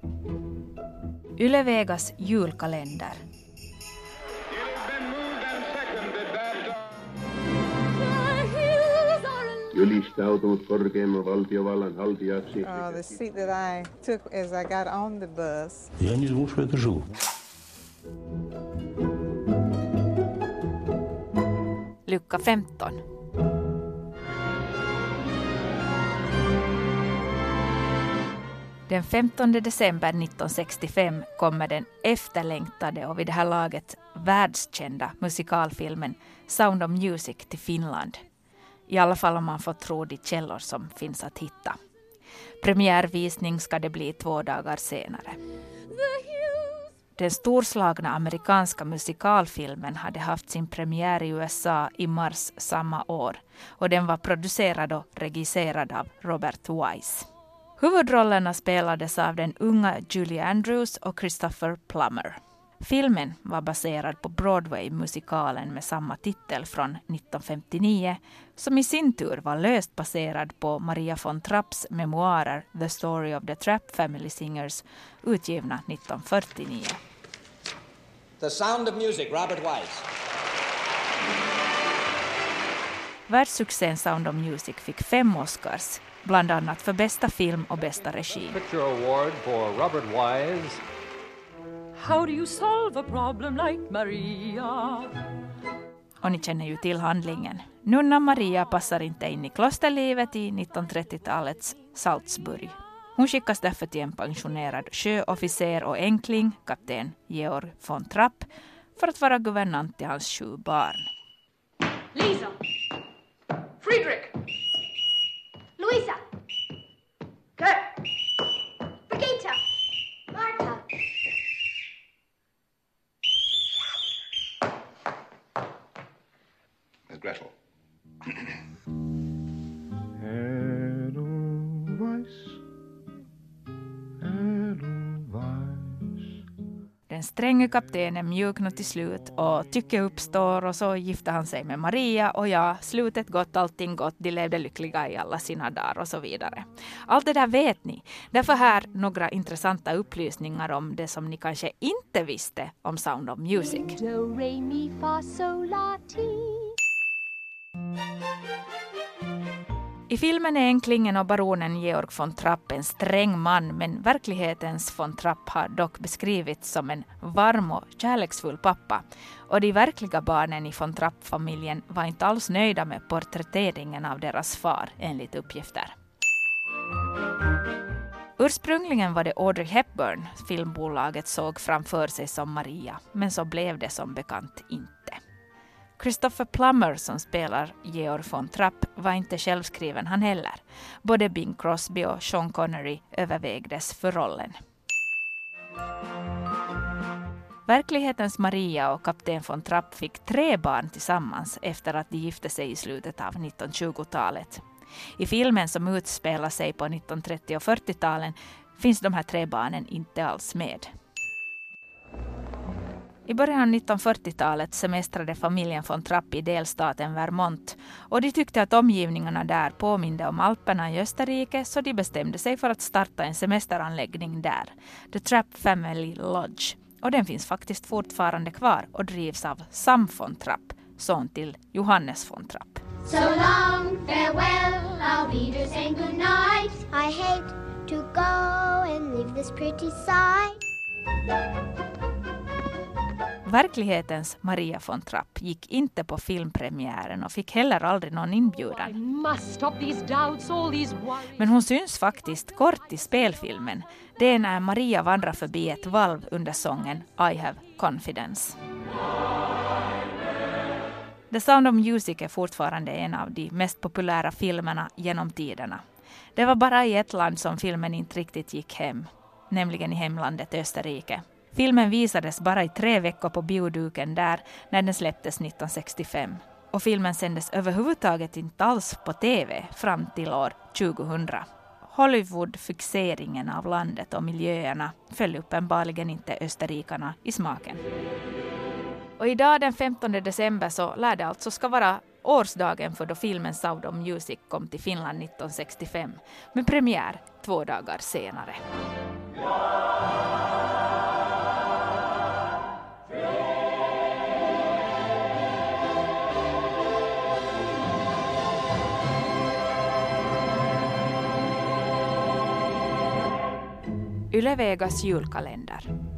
Yle Vegas julkalender. Julistautunut korkeimman valtiovallan haltijaksi. The seat that I took as I got on the bus. Я не думал, что это живо. Lucka 15. Den 15 december 1965 kommer den efterlängtade och vid det här laget världskända musikalfilmen Sound of Music till Finland. I alla fall om man får tro de källor som finns att hitta. Premiärvisning ska det bli 2 dagar senare. Den storslagna amerikanska musikalfilmen hade haft sin premiär i USA i mars samma år och den var producerad och regisserad av Robert Wise. Huvudrollerna spelades av den unga Julie Andrews och Christopher Plummer. Filmen var baserad på Broadway-musikalen med samma titel från 1959 som i sin tur var löst baserad på Maria von Trapps memoarer The Story of the Trapp Family Singers utgivna 1949. The Sound of Music, Robert Wise. Världssuccén Sound of Music fick 5 Oscars, bland annat för bästa film och bästa regi. Picture Award for Robert Wise. How do you solve a problem like Maria? Och ni känner ju till handlingen. Nunna Maria passar inte in i klosterlivet i 1930-talets Salzburg. Hon skickas därför till en pensionerad sjöofficer och enkling, kapten Georg von Trapp, för att vara guvernant till hans 7 barn. Lisa! Friedrich! Luisa! Kurt! Brigitta! Martha! Gretel. Den stränge kaptenen mjuknar till slut och tycke uppstår och så gifter han sig med Maria och ja, slutet gott, allting gott, de levde lyckliga i alla sina dagar och så vidare. Allt det där vet ni. Därför här några intressanta upplysningar om det som ni kanske inte visste om Sound of Music. Do, re, mi, fa, sol, la, ti. I filmen är enklingen och baronen Georg von Trapp en sträng man, men verklighetens von Trapp har dock beskrivits som en varm och kärleksfull pappa. Och de verkliga barnen i von Trapp-familjen var inte alls nöjda med porträtteringen av deras far, enligt uppgifter. Ursprungligen var det Audrey Hepburn filmbolaget såg framför sig som Maria, men så blev det som bekant inte. Christopher Plummer som spelar Georg von Trapp var inte självskriven han heller. Både Bing Crosby och Sean Connery övervägdes för rollen. Verklighetens Maria och kapten von Trapp fick 3 barn tillsammans efter att de gifte sig i slutet av 1920-talet. I filmen som utspelar sig på 1930- och 40-talen finns de här 3 barnen inte alls med. I början av 1940-talet semestrade familjen von Trapp i delstaten Vermont och de tyckte att omgivningarna där påminde om Alperna i Österrike, så de bestämde sig för att starta en semesteranläggning där, The Trapp Family Lodge. Och den finns faktiskt fortfarande kvar och drivs av Sam von Trapp, son till Johannes von Trapp. So long, farewell, I'll be there saying good night. I hate to go and leave this pretty sight. Verklighetens Maria von Trapp gick inte på filmpremiären och fick heller aldrig någon inbjudan. Men hon syns faktiskt kort i spelfilmen. Det är när Maria vandrar förbi ett valv under sången I Have Confidence. The Sound of Music är fortfarande en av de mest populära filmerna genom tiderna. Det var bara i ett land som filmen inte riktigt gick hem, nämligen i hemlandet Österrike. Filmen visades bara i 3 veckor på bioduken där när den släpptes 1965. Och filmen sändes överhuvudtaget inte alls på tv fram till år 2000. Hollywood-fixeringen av landet och miljöerna föll uppenbarligen inte österrikarna i smaken. Och idag den 15 december så lär det alltså ska vara årsdagen för då filmen Sound of Music kom till Finland 1965 med premiär 2 dagar senare. Yle Vegas julkalender.